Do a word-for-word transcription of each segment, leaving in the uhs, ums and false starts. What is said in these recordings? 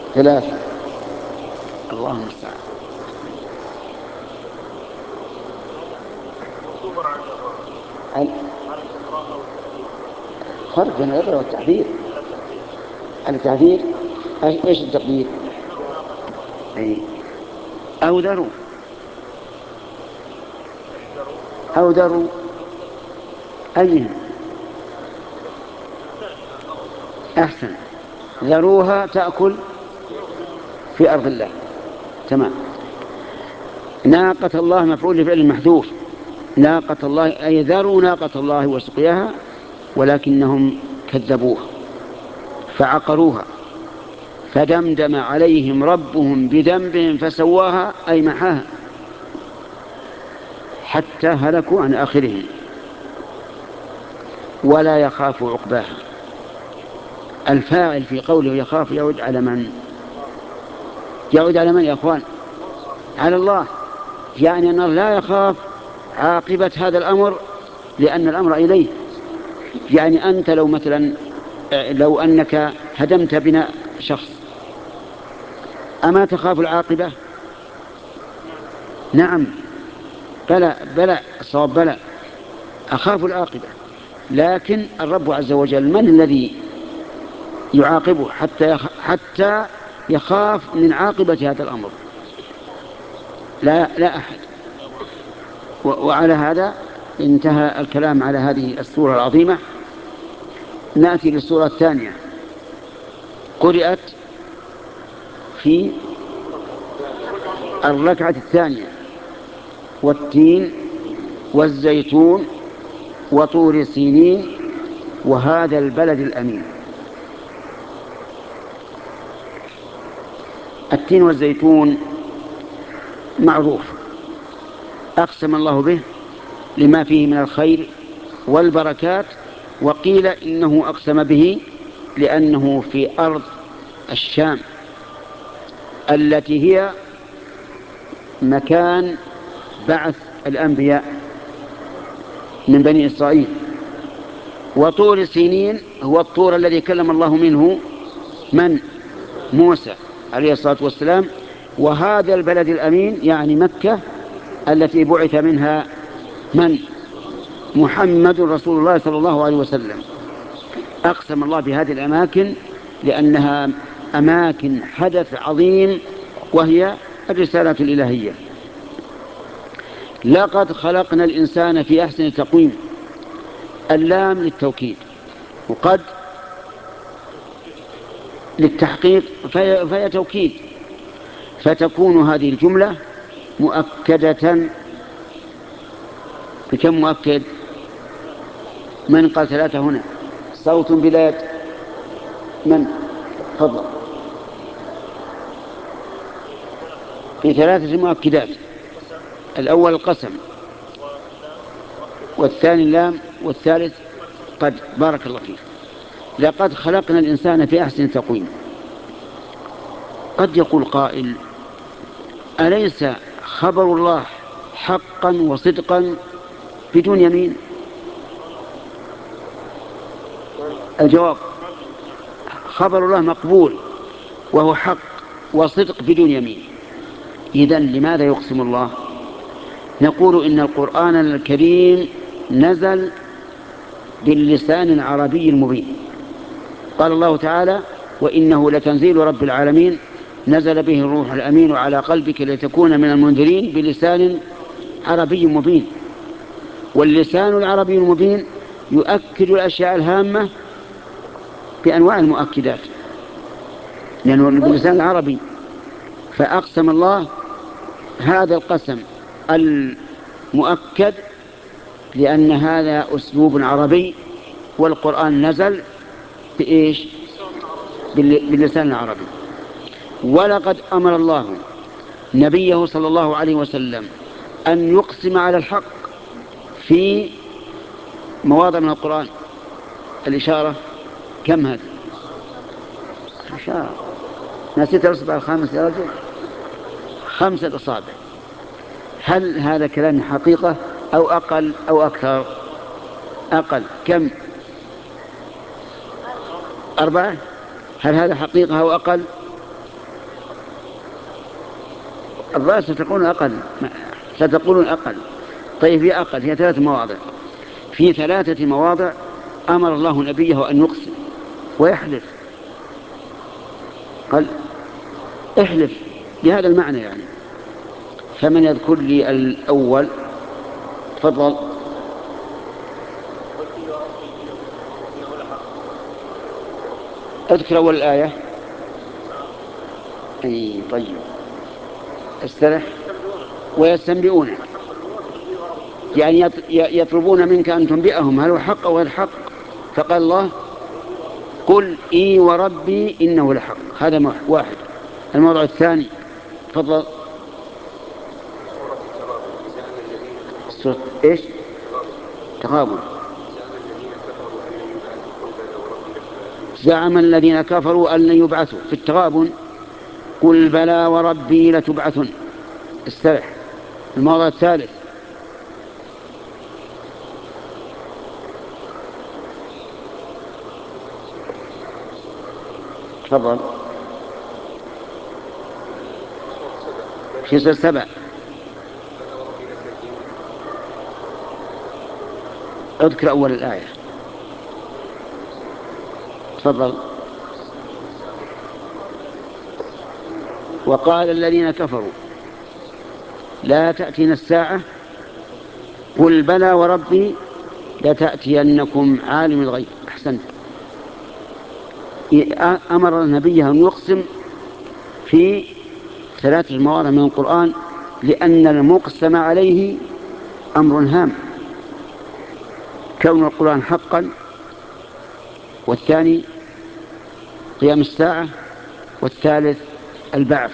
ثلاثة. الله المستعان. فرق بين الغدر والتحذير. التحذير ايش التقدير؟ اي او ذروا او ذروا ايهم احسن. ذروها تأكل في أرض الله. تمام. ناقة الله مفعول لفعل محذوف. ناقة الله أي ذروا ناقة الله وسقياها ولكنهم كذبوها فعقروها فدمدم عليهم ربهم بذنبهم فسواها أي محاها حتى هلكوا عن آخرهم ولا يخاف عقباها. الفاعل في قوله يخاف يعود على من؟ يعود على من يا أخوان؟ على الله. يعني أنه لا يخاف عاقبة هذا الأمر لأن الأمر إليه. يعني أنت لو مثلا لو أنك هدمت بناء شخص أما تخاف العاقبة؟ نعم بلى بلى الصواب بلى أخاف العاقبة. لكن الرب عز وجل من الذي يعاقبه حتى حتى يخاف من عاقبة هذا الأمر؟ لا لا أحد. وعلى هذا انتهى الكلام على هذه السورة العظيمة. نأتي للسورة الثانية قرأت في الركعة الثانية والتين والزيتون وطور سينين وهذا البلد الأمين. التين والزيتون معروف أقسم الله به لما فيه من الخير والبركات وقيل إنه أقسم به لأنه في أرض الشام التي هي مكان بعث الأنبياء من بني إسرائيل. وطور سينين هو الطور الذي كلم الله منه من؟ موسى عليه الصلاة والسلام. وهذا البلد الأمين يعني مكة التي بعث منها من؟ محمد رسول الله صلى الله عليه وسلم. أقسم الله بهذه الأماكن لأنها أماكن حدث عظيم وهي الرسالة الإلهية. لقد خلقنا الإنسان في أحسن تقويم. اللام للتوكيد وقد للتحقيق فهي, فهي توكيد فتكون هذه الجملة مؤكدة بكم مؤكد؟ من قال ثلاثة هنا؟ صوت بلا يد. من؟ تفضل. في ثلاثة مؤكدات. الأول القسم والثاني اللام والثالث قد. بارك الله فيك. لقد خلقنا الإنسان في أحسن تقويم. قد يقول قائل أليس خبر الله حقا وصدقا بدون يمين؟ الجواب خبر الله مقبول وهو حق وصدق بدون يمين. إذن لماذا يقسم الله؟ نقول إن القرآن الكريم نزل باللسان العربي المبين. قال الله تعالى وإنه لتنزيل رب العالمين نزل به الروح الأمين على قلبك لتكون من المنذرين بلسان عربي مبين. واللسان العربي المبين يؤكد الأشياء الهامة بأنواع المؤكدات لأنه باللسان العربي. فأقسم الله هذا القسم المؤكد لأن هذا أسلوب عربي والقرآن نزل بإيش؟ باللسان العربي. ولقد أمر الله نبيه صلى الله عليه وسلم أن يقسم على الحق في مواضع من القرآن. الإشارة كم هذا؟ إشارة نسيت الأصبع الخامس يا رجل. خمسة أصابع. هل هذا كلام حقيقة أو أقل أو أكثر؟ أقل. كم؟ أربعة. هل هذا حقيقة أو أقل؟ الظاهر ستقولون أقل، ستقولون أقل. طيب هي أقل، هي ثلاث مواضع. في ثلاثة مواضع أمر الله نبيه أن يقسم ويحلف، قال احلف بهذا المعنى يعني. فمن يذكر لي الأول؟ تفضل. اذكر أول الآية. أي طيب، استرح. ويستنبئون، يعني يطلبون منك أن تنبئهم هل هو حق أو غير حق. فقال الله قل إي وربي إنه لحق. هذا واحد. الموضوع الثاني، تفضل. إيش؟ تغابن. زعم الذين كفروا أن لن يبعثوا. في التغابن قل بلى وربي لتبعثن. استرح. الموضوع الثالث، تفضل. في سورة سبع. اذكر أول الآية. تفضل. وقال الذين كفروا لا تأتينا الساعة قل بلى وربي لتأتينكم عالم الغيب. أحسنت. أمر النبي أن يقسم في ثلاثة مواضع من القرآن، لأن المقسم عليه أمر هام، كون القرآن حقا، والثاني قيام الساعة، والثالث البعث.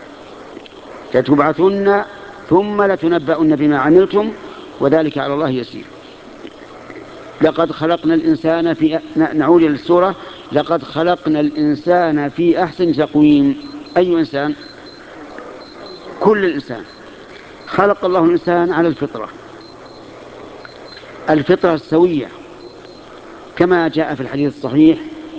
لتبعثن ثم لتنبؤن بما عملتم وذلك على الله يسير. لقد خلقنا الإنسان في، نعود إلى السورة. لقد خلقنا الإنسان في أحسن تقويم. أي إنسان؟ كل الإنسان. خلق الله الإنسان على الفطرة، الفطرة السوية، كما جاء في الحديث الصحيح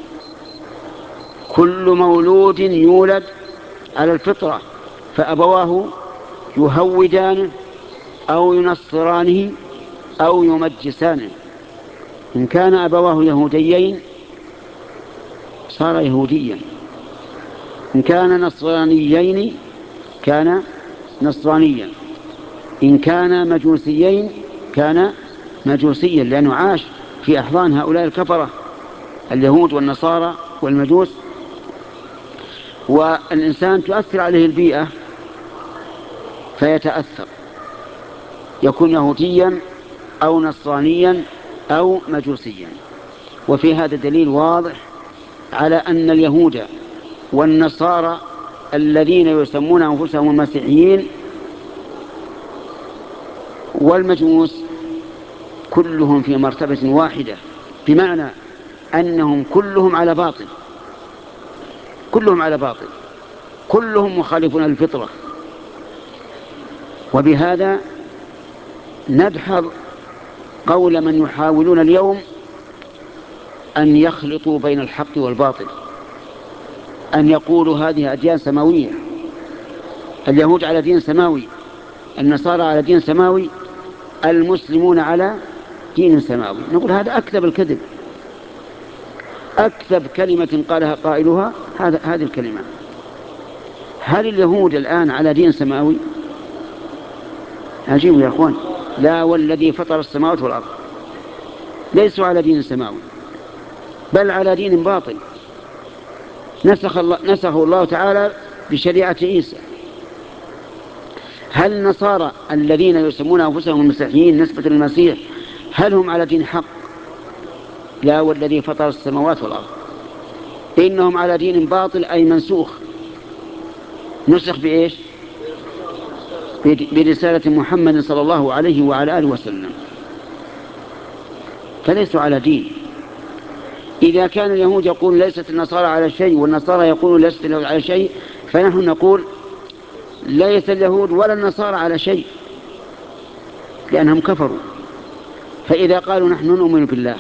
كل مولود يولد على الفطرة فأبواه يهودانه أو ينصرانه أو يمجسانه. إن كان أبواه يهوديين صار يهوديا، إن كان نصرانيين كان نصرانيا، إن كان مجوسيين كان مجوسيا، لأنه عاش في أحضان هؤلاء الكفرة اليهود والنصارى والمجوس. والإنسان تؤثر عليه البيئة فيتأثر، يكون يهوديا أو نصرانيا أو مجوسيا. وفي هذا دليل واضح على أن اليهود والنصارى الذين يسمون أنفسهم المسيحيين والمجوس كلهم في مرتبة واحدة، بمعنى أنهم كلهم على باطل، كلهم على باطل، كلهم مخالفون للفطرة. وبهذا ندحض قول من يحاولون اليوم أن يخلطوا بين الحق والباطل، أن يقولوا هذه أديان سماوية، اليهود على دين سماوي، النصارى على دين سماوي، المسلمون على دين سماوي. نقول هذا أكذب الكذب، أكذب كلمة قالها قائلها هذا هذه الكلمة. هل اليهود الآن على دين سماوي؟ عجيب يا أخوان. لا والذي فطر السماوات والأرض، ليسوا على دين سماوي بل على دين باطل نسخ الله, نسخه الله تعالى بشريعة عيسى. هل النصارى الذين يسمون أنفسهم المسيحيين نسبة للمسيح هل هم على دين حق؟ لا والذي فطر السماوات والأرض، إنهم على دين باطل أي منسوخ. نسخ بإيش؟ برسالة محمد صلى الله عليه وعلى آله وسلم، فليسوا على دين. إذا كان اليهود يقول ليست النصارى على شيء والنصارى يقولون ليست اليهود على شيء، فنحن نقول ليس اليهود ولا النصارى على شيء لأنهم كفروا. فإذا قالوا نحن نؤمن بالله،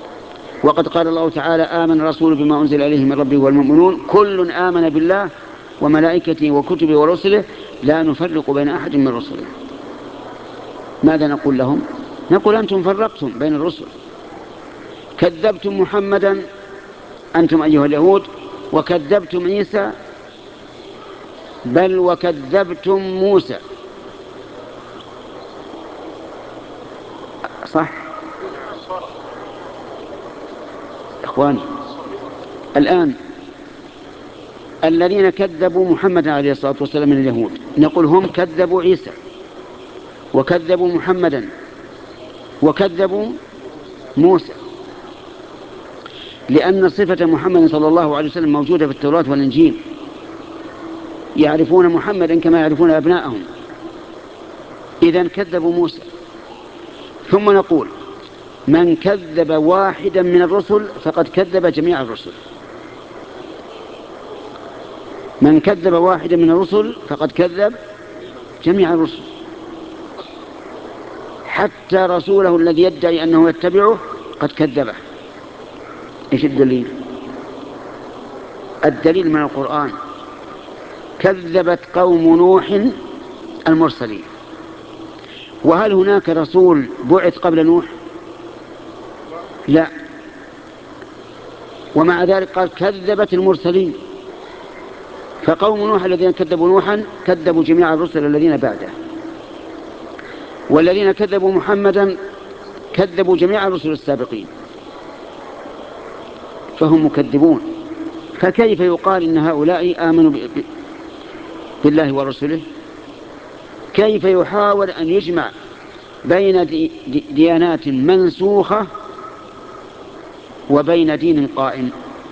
وقد قال الله تعالى آمن الرسول بما أنزل إليه من ربه والمؤمنون كل آمن بالله وملائكته وكتبه ورسله لا نفرق بين أحد من رسله. ماذا نقول لهم؟ نقول أنتم فرقتم بين الرسل، كذبتم محمدا أنتم أيها اليهود، وكذبتم عيسى، بل وكذبتم موسى. صح إخواني؟ الآن الذين كذبوا محمد عليه الصلاة والسلام من اليهود نقول هم كذبوا عيسى وكذبوا محمدا وكذبوا موسى، لأن صفة محمد صلى الله عليه وسلم موجودة في التوراة والإنجيل، يعرفون محمدا كما يعرفون أبناءهم، إذن كذبوا موسى. ثم نقول من كذب واحدا من الرسل فقد كذب جميع الرسل، من كذب واحدا من الرسل فقد كذب جميع الرسل، حتى رسوله الذي يدعي أنه يتبعه قد كذبه. إيش الدليل؟ الدليل من القرآن. كذبت قوم نوح المرسلين. وهل هناك رسول بعث قبل نوح؟ لا. ومع ذلك قال كذبت المرسلين. فقوم نوح الذين كذبوا نوحا كذبوا جميع الرسل الذين بعده، والذين كذبوا محمدا كذبوا جميع الرسل السابقين، فهم مكذبون. فكيف يقال إن هؤلاء آمنوا بالله ورسله؟ كيف يحاول أن يجمع بين دي ديانات منسوخة وبين دين قائم؟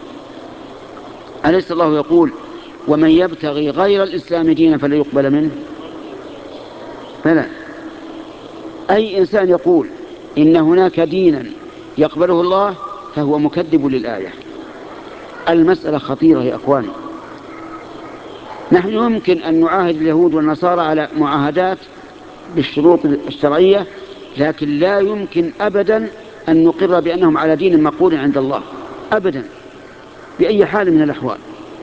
أليس الله يقول ومن يبتغي غير الإسلام دينا فلا يقبل منه؟ فلا. أي إنسان يقول إن هناك دينا يقبله الله فهو مكذب للآية. المسألة خطيرة يا أخواني. نحن يمكن أن نعاهد اليهود والنصارى على معاهدات بالشروط الشرعية، لكن لا يمكن أبدا أن نقر بأنهم على دين مقبول عند الله أبدا بأي حال من الأحوال.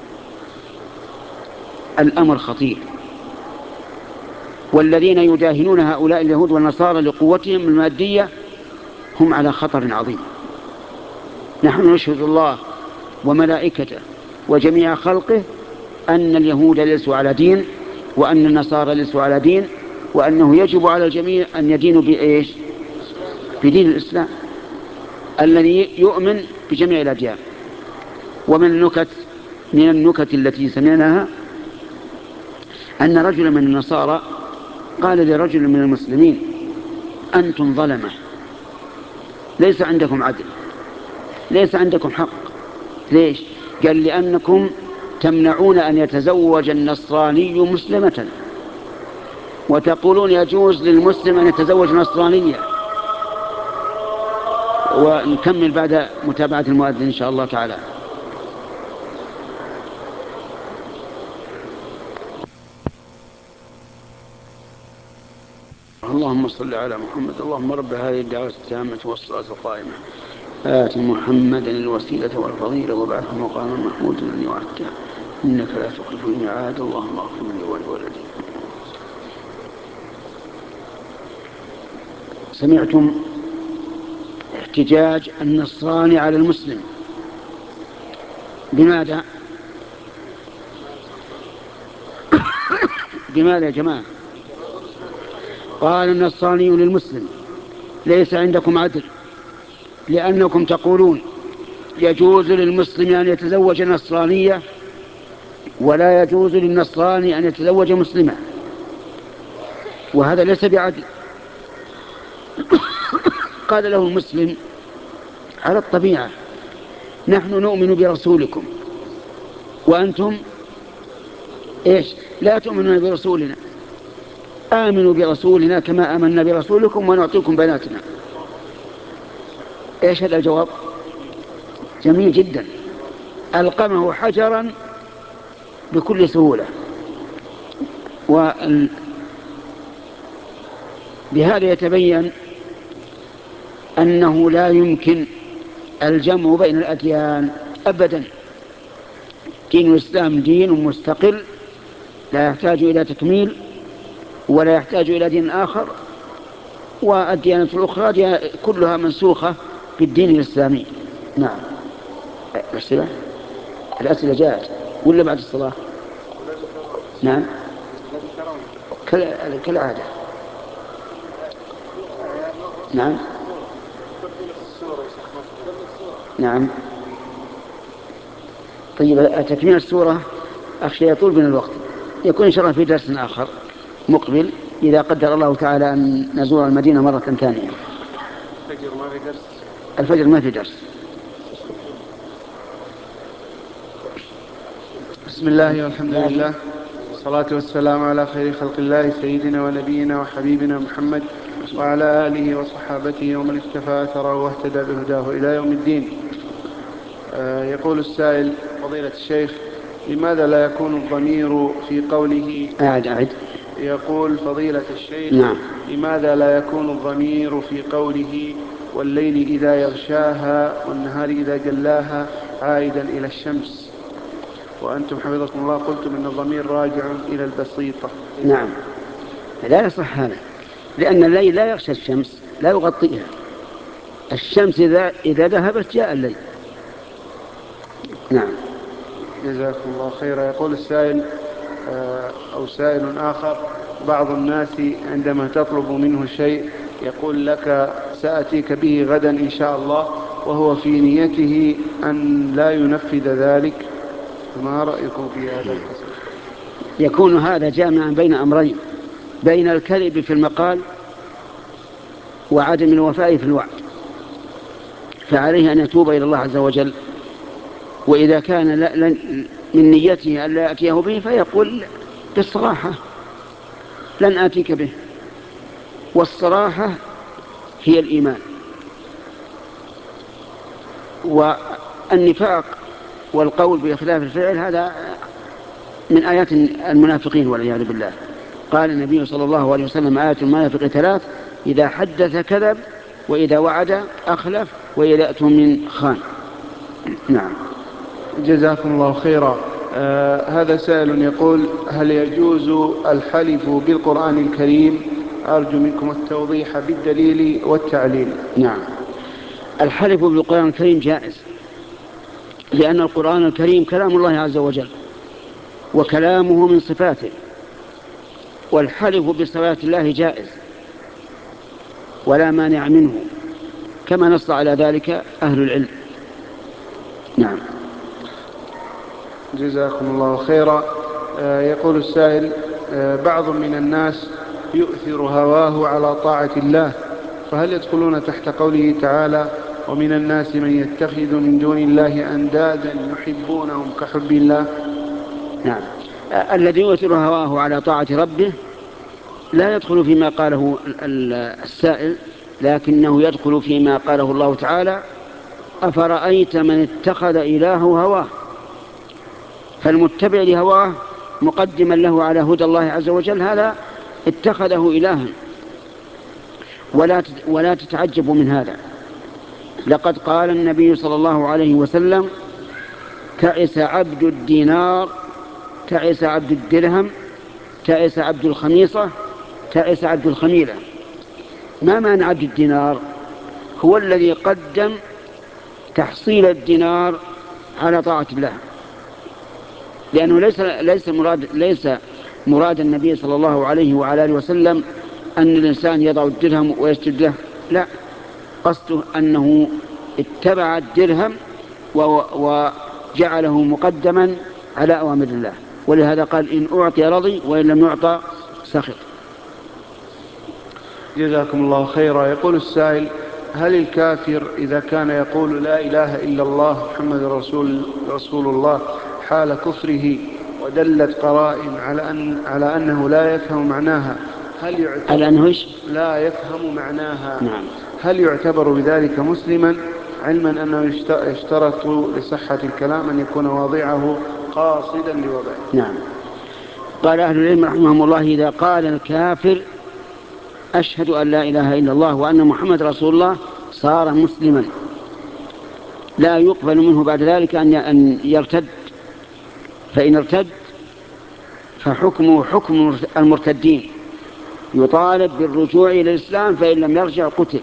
الأمر خطير. والذين يداهنون هؤلاء اليهود والنصارى لقوتهم المادية هم على خطر عظيم. نحن نشهد الله وملائكته وجميع خلقه أن اليهود ليسوا على دين، وأن النصارى ليسوا على دين، وأنه يجب على الجميع أن يدينوا بإيش؟ بدين الإسلام الذي يؤمن بجميع الأديان. ومن النكت من النكت التي سمعناها أن رجلا من النصارى قال لرجل من المسلمين أنتم ظلمة، ليس عندكم عدل، ليس عندكم حق. ليش؟ قال لأنكم تمنعون أن يتزوج النصراني مسلمة، وتقولون يجوز للمسلم أن يتزوج نصرانية. ونكمل بعد متابعة المؤذن إن شاء الله تعالى. اللهم صل على محمد. اللهم رب هذه الدعوة التامة والصلاة القائمة آت محمدا الوسيلة والفضيلة وابعثه مقاما محمودا الذي وعدته إنك لا تخلف الميعاد. اللهم اغفر لي ولوالدي. سمعتم احتجاج النصراني على المسلم بماذا؟ بماذا يا جماعة؟ قال النصراني للمسلم ليس عندكم عدل، لأنكم تقولون يجوز للمسلم أن يتزوج نصرانية ولا يجوز للنصراني أن يتزوج مسلمة، وهذا ليس بعدل. قال له المسلم على الطبيعة نحن نؤمن برسولكم وأنتم إيش؟ لا تؤمنون برسولنا. آمنوا برسولنا كما آمنا برسولكم ونعطيكم بناتنا. إيش هذا الجواب؟ جميل جدا. ألقمه حجرا بكل سهولة. وبهذا يتبين أنه لا يمكن الجمع بين الأديان أبدا. دين الإسلام دين مستقل لا يحتاج إلى تكميل ولا يحتاج إلى دين آخر، والديانة الأخرى كلها منسوخة بالدين الإسلامي. نعم. الأسئلة الأسئلة جاءت ولا بعد الصلاة؟ نعم كالعادة. نعم نعم. طيب تكميل السورة أخشى يطول بنا الوقت، يكون إن شاء الله في درس آخر مقبل إذا قدر الله تعالى أن نزور المدينة مرة ثانية. الفجر ما في درس. الفجر ما في درس. بسم الله والحمد لله والصلاة والسلام على خير خلق الله سيدنا ونبينا وحبيبنا محمد وعلى آله وصحابته ومن اكتفى أثره واهتدى بهداه إلى يوم الدين. آه يقول السائل: فضيلة الشيخ، لماذا لا يكون الضمير في قوله؟ أعد أعد. يقول فضيلة الشيخ: نعم. لماذا لا يكون الضمير في قوله والليل إذا يغشاها والنهار إذا جلاها عائدا إلى الشمس، وأنتم حفظكم الله قلتم إن الضمير راجع إلى البسيطة؟ نعم لا يصح هذا، لأن الليل لا يغشى الشمس، لا يغطيها. الشمس إذا, إذا ذهبت جاء الليل. نعم. جزاكم الله خيرا. يقول السائل أو سائل آخر: بعض الناس عندما تطلب منه شيء يقول لك سأتيك به غدا إن شاء الله، وهو في نيته أن لا ينفذ ذلك، ما رأيكم في هذا القسم؟ يكون هذا جامعا بين أمرين: بين الكذب في المقال وعدم الوفاء في الوعد، فعليه أن يتوب إلى الله عز وجل. وإذا كان من نيته أن لا يأتيه به فيقول بالصراحة لن آتيك به، والصراحة هي الإيمان. والنفاق والقول بخلاف الفعل هذا من آيات المنافقين والعياذ بالله. قال النبي صلى الله عليه وسلم: آيات المنافق ثلاث: إذا حدث كذب، وإذا وعد أخلف، وإذا أؤتمن خان. نعم. جزاكم الله خيرا. آه هذا سائل يقول: هل يجوز الحلف بالقرآن الكريم؟ أرجو منكم التوضيح بالدليل والتعليل. نعم، الحلف بالقرآن الكريم جائز، لأن القرآن الكريم كلام الله عز وجل وكلامه من صفاته، والحلف بصفات الله جائز ولا مانع منه، كما نص على ذلك أهل العلم. نعم. جزاكم الله خيرا. آه يقول السائل: آه بعض من الناس يؤثر هواه على طاعة الله، فهل يدخلون تحت قوله تعالى: ومن الناس من يتخذ من دون الله أندادا يحبونهم كحب الله؟ نعم. آه الذي يؤثر هواه على طاعة ربه لا يدخل فيما قاله السائل، لكنه يدخل فيما قاله الله تعالى: أفرأيت من اتخذ إلهه هواه. فالمتبع لهواه مقدما له على هدى الله عز وجل هذا اتخذه إلها. ولا ولا تتعجبوا من هذا، لقد قال النبي صلى الله عليه وسلم: تعس عبد الدينار، تعس عبد الدرهم، تعس عبد الخميصة، تعس عبد الخميلة. ما معنى عبد الدينار؟ هو الذي قدم تحصيل الدينار على طاعة الله، لأنه ليس ليس مراد ليس مراد النبي صلى الله عليه وعلى آله وسلم أن الإنسان يضع الدرهم ويسجد له، لا، قصده أنه اتبع الدرهم وجعله مقدما على أوامر الله، ولهذا قال: إن أعطي رضي وإن لم يعطى سخط. جزاكم الله خيرا. يقول السائل: هل الكافر إذا كان يقول لا إله إلا الله محمد رسول, رسول الله حال كفره ودلت قرائن على, أن على أنه لا يفهم معناها، هل يعتبر لا يفهم معناها نعم. هل يعتبر بذلك مسلما، علما أنه يشترط لصحة الكلام أن يكون واضعه قاصدا لوضعه؟ نعم. قال أهل العلم رحمهم الله: إذا قال الكافر أشهد أن لا إله إلا الله وأن محمد رسول الله صار مسلما، لا يقبل منه بعد ذلك أن يرتد فإن ارتد فحكمه حكم المرتدين، يطالب بالرجوع إلى الإسلام، فإن لم يرجع قتل.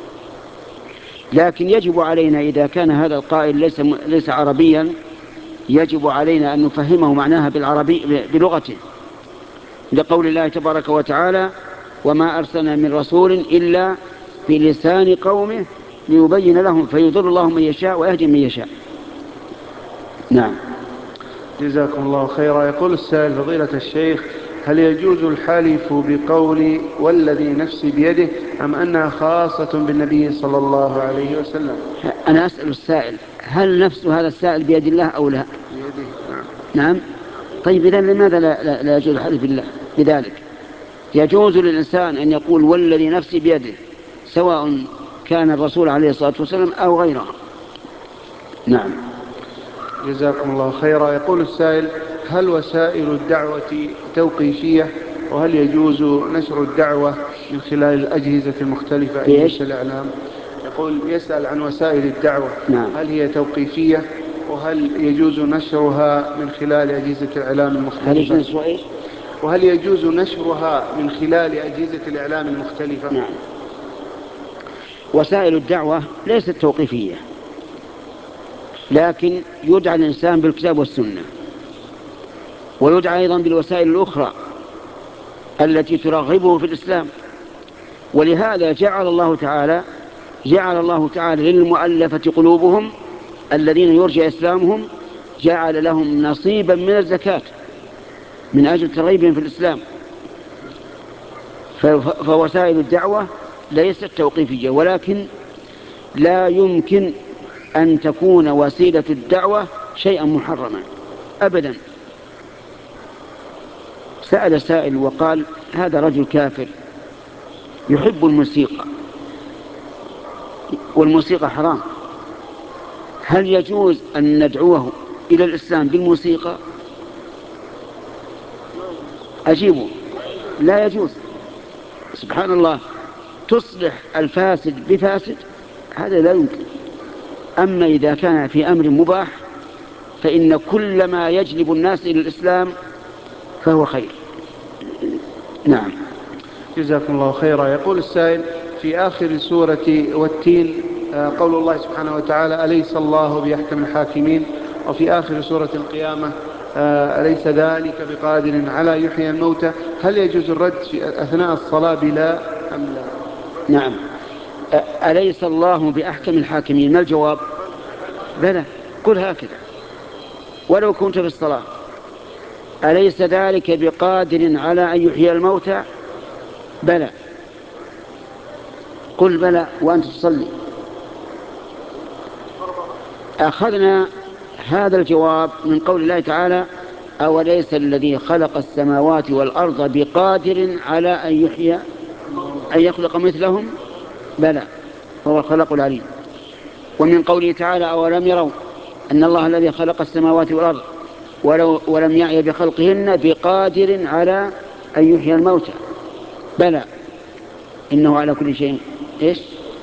لكن يجب علينا إذا كان هذا القائل ليس, ليس عربيا، يجب علينا أن نفهمه معناها بالعربي بلغته، لقول الله تبارك وتعالى: وما أرسلنا من رسول إلا بلسان قومه ليبين لهم فيضل الله من يشاء ويهدي من يشاء. نعم. جزاكم الله خيرا. يقول السائل: فضيلة الشيخ، هل يجوز الحلف بقول والذي نفسي بيده، أم أنها خاصة بالنبي صلى الله عليه وسلم؟ أنا أسأل السائل: هل نفس هذا السائل بيد الله أو لا؟ بيده. نعم. نعم. طيب إذن لماذا لا, لا, لا يجوز الحلف بالله بذلك؟ يجوز للإنسان أن يقول والذي نفسي بيده، سواء كان الرسول عليه الصلاة والسلام أو غيره. نعم. جزاكم الله خيرا. يقول السائل: هل وسائل الدعوة توقيفية، وهل يجوز نشر الدعوة من خلال الأجهزة المختلفة أجهزة الإعلام؟ يقول يسأل عن وسائل الدعوة. نعم. هل هي توقيفية، وهل يجوز نشرها من خلال أجهزة الإعلام المختلفة؟ هل وهل يجوز نشرها من خلال أجهزة الإعلام المختلفة؟ نعم. وسائل الدعوة ليست توقيفية، لكن يدعى الإنسان بالكتاب والسنة، ويدعى أيضا بالوسائل الأخرى التي ترغبه في الإسلام. ولهذا جعل الله تعالى جعل الله تعالى للمؤلفة قلوبهم الذين يرجى إسلامهم، جعل لهم نصيبا من الزكاة من أجل ترغيبهم في الإسلام. فوسائل الدعوة ليست توقيفية، ولكن لا يمكن أن تكون وسيلة الدعوة شيئا محرما أبدا. سأل سائل وقال: هذا رجل كافر يحب الموسيقى والموسيقى حرام، هل يجوز أن ندعوه إلى الإسلام بالموسيقى؟ أجيبه: لا يجوز. سبحان الله، تصلح الفاسد بفاسد، هذا لا يمكن. أما إذا كان في أمر مباح فإن كل ما يجلب الناس إلى الإسلام فهو خير. نعم. جزاكم الله خيرا. يقول السائل: في آخر سورة والتين قول الله سبحانه وتعالى: أليس الله بأحكم الحاكمين، وفي آخر سورة القيامة: أليس ذلك بقادر على يحيي الموتى. هل يجوز الرد في أثناء الصلاة بلا أم لا؟ نعم. أليس الله بأحكم الحاكمين، ما الجواب؟ بلى، قل هكذا ولو كنت في الصلاة: أليس ذلك بقادر على أن يحيي الموتى؟ بلى، قل بلى وأنت تصلي. أخذنا هذا الجواب من قول الله تعالى: أوليس الذي خلق السماوات والأرض بقادر على أن يحيي أن يخلق مثلهم؟ بلى، هو الخلق العليم. ومن قوله تعالى: أولم يروا أن الله الذي خلق السماوات والأرض ولو ولم يعي بخلقهن بقادر على أن يحيي الموتى؟ بلى، إنه على كل شيء إيش؟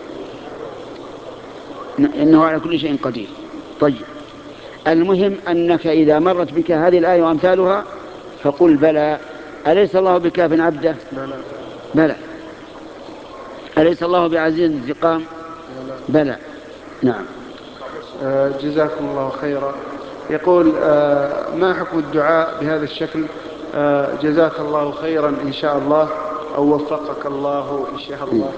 إنه على كل شيء قدير. طيب، المهم أنك إذا مرت بك هذه الآية وأمثالها فقل بلى. أليس الله بكاف عبده؟ بلى. بلى. أليس الله بعزيز انتقام؟ بلى. نعم. آه جزاكم الله خيرا. يقول: آه ما حكم الدعاء بهذا الشكل؟ آه جزاك الله خيرا إن شاء الله، أو وفقك الله إن شاء الله.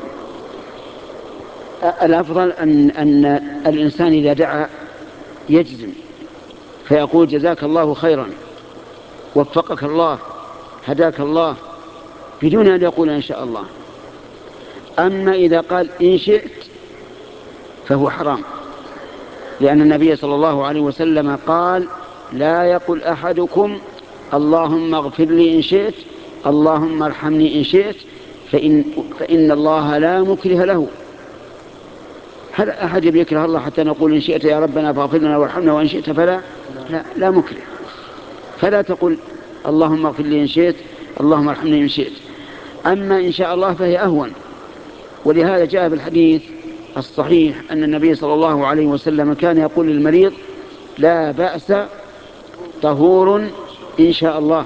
الأفضل أن, أن الإنسان إذا دعا يجزم فيقول: جزاك الله خيرا، وفقك الله، هداك الله، بدون أن يقول إن شاء الله. أما إذا قال إن شئت فهو حرام، لأن النبي صلى الله عليه وسلم قال: لا يقل أحدكم اللهم اغفر لي إن شئت، اللهم ارحمني إن شئت، فإن, فإن الله لا مكره له. هل أحد يكره الله حتى نقول إن شئت يا ربنا فاغفر لنا وارحمنا، وإن شئت فلا؟ لا, لا مكره. فلا تقل اللهم اغفر لي إن شئت، اللهم ارحمني إن شئت. أما إن شاء الله فهي أهون. ولهذا جاء في الحديث الصحيح أن النبي صلى الله عليه وسلم كان يقول للمريض: لا بأس طهور إن شاء الله.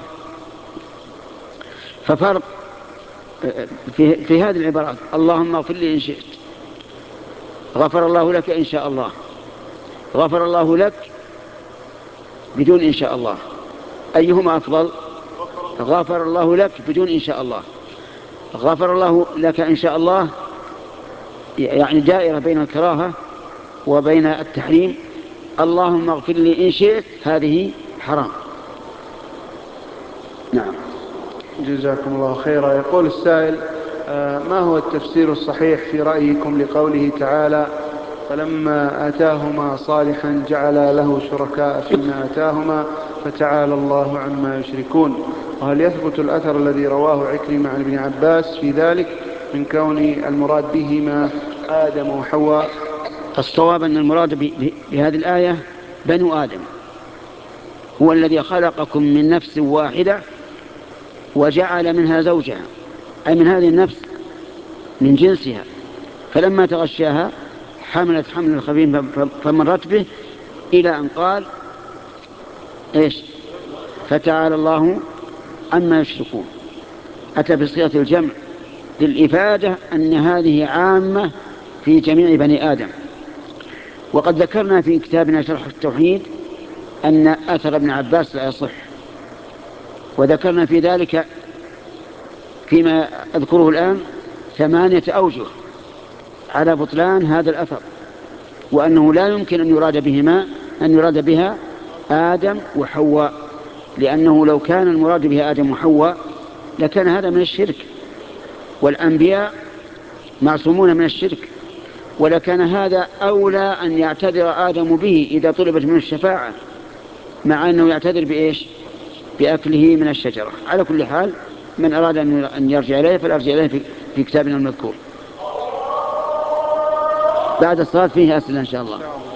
ففرق في, في هذه العبارات: اللهم اغفر لي إن شئت، غفر الله لك إن شاء الله، غفر الله لك بدون إن شاء الله، أيهما أفضل؟ غفر الله لك بدون إن شاء الله. غفر الله لك إن شاء الله يعني دائرة بين الكراهة وبين التحريم. اللهم اغفر لي إن شئت هذه حرام. نعم. جزاكم الله خيرا. يقول السائل: ما هو التفسير الصحيح في رأيكم لقوله تعالى: فلما آتاهما صالحا جعل له شركاء فيما آتاهما فتعالى الله عما يشركون؟ وهل يثبت الأثر الذي رواه عكرمة عن ابن عباس في ذلك من كون المراد بهما آدم وحواء؟ الصواب أن المراد بهذه الآية بنو آدم، هو الذي خلقكم من نفس واحدة وجعل منها زوجها، أي من هذه النفس من جنسها، فلما تغشاها حملت حمل خفيف فمرت به إلى أن قال إيش؟ فتعالى الله عما يشركون. أتى بصيغة الجمع للإفادة أن هذه عامة في جميع بني آدم. وقد ذكرنا في كتابنا شرح التوحيد أن أثر ابن عباس لا يصح، وذكرنا في ذلك فيما أذكره الآن ثمانية أوجه على بطلان هذا الأثر، وأنه لا يمكن أن يراد بهما أن يراد بها آدم وحواء، لأنه لو كان المراد بها آدم وحواء لكان هذا من الشرك، والأنبياء معصومون من الشرك، ولكان هذا أولى أن يعتذر آدم به إذا طلبت منه الشفاعة، مع أنه يعتذر بإيش؟ بأكله من الشجرة. على كل حال من أراد أن يرجع إليه فليرجع إليه في كتابنا المذكور. بعد الصلاة فيه أسئلة إن شاء الله.